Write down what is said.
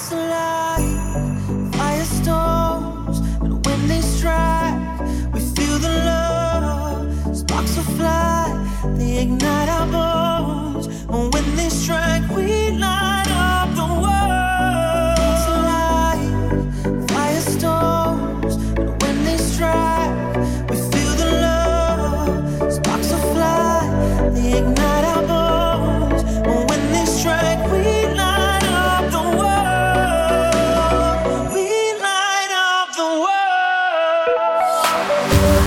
Hearts alive, firestorms, and when they strike, we feel the love. Sparks will fly, they ignite our bones. And when they strike,